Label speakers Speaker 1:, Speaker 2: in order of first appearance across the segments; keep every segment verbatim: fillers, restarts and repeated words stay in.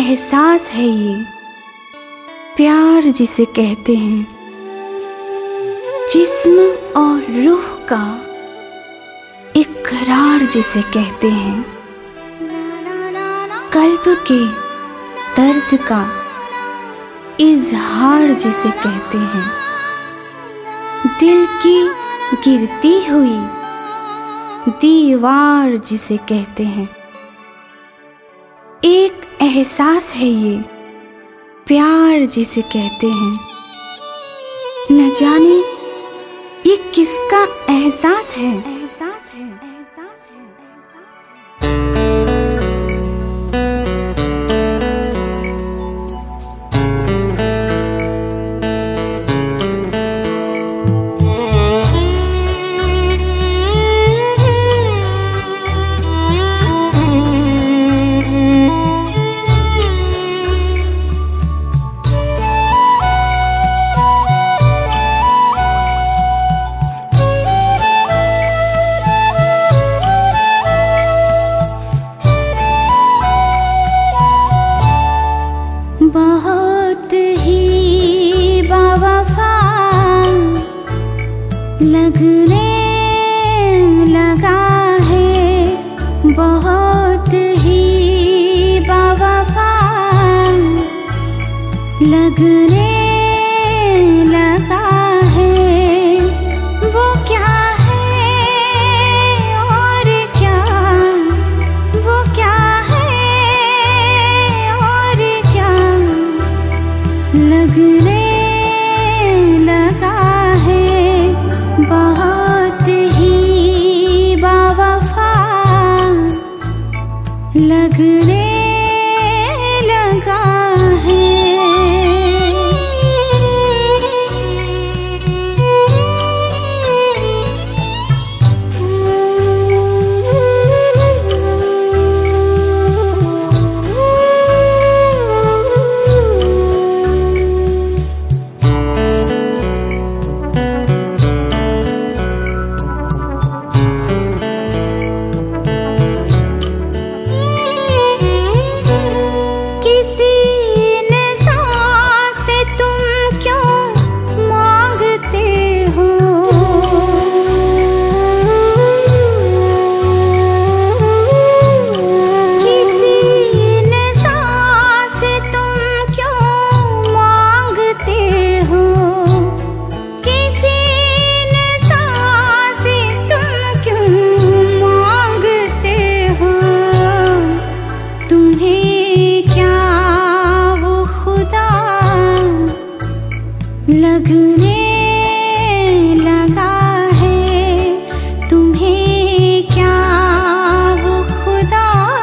Speaker 1: एहसास है ये प्यार जिसे कहते हैं, जिस्म और रूह का इकरार जिसे कहते हैं, कल्ब के दर्द का इजहार जिसे कहते हैं, दिल की गिरती हुई दीवार जिसे कहते हैं। एक एहसास है ये प्यार जिसे कहते हैं, न जाने ये किसका एहसास है। एहसास है एहसास है एहसास बहुत ही बावफा लगने लगा है, बहुत ही बावफा लगने लगा है। वो क्या है और क्या, वो क्या है और क्या लगने लगा है। बहुत ही बावफा लगने लगा है। लगने लगा है तुम्हें क्या वो खुदा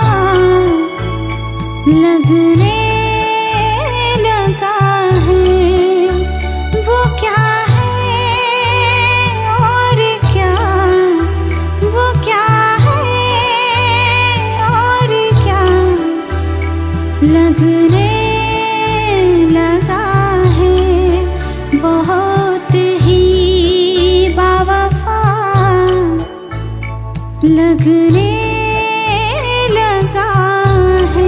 Speaker 1: लगने लगा है। वो क्या है और क्या, वो क्या है और क्या लगने लगा है। बहुत ही बावफा लगने लगा है।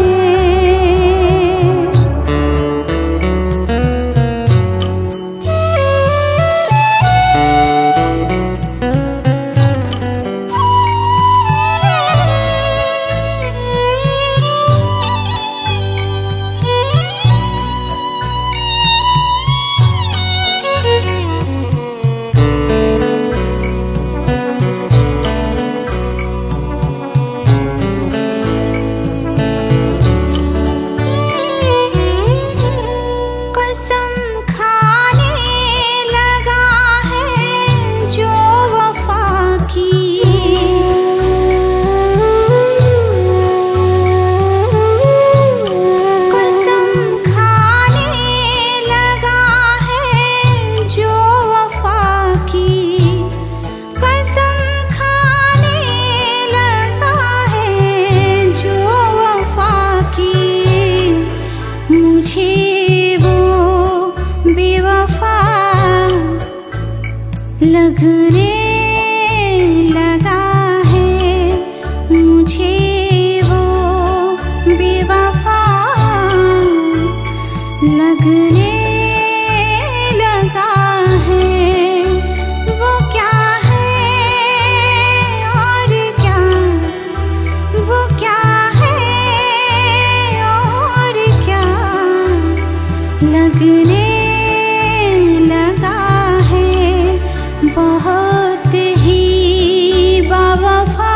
Speaker 1: लगने लगा है बहुत ही बावफा,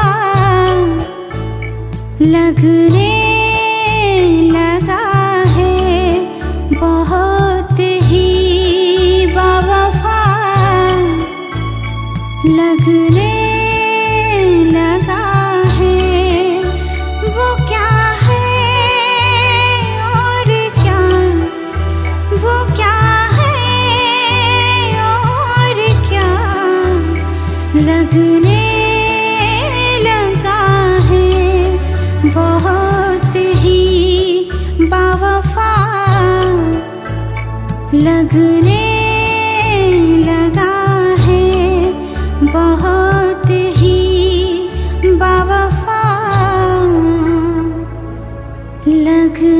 Speaker 1: लगने लगा है बहुत ही बावफा, लगने लगा है वो क्या है और क्या, वो क्या है और क्या, लगने लगा है बहुत ही बावफा, लगने लगा है बहुत ही बावफा, लग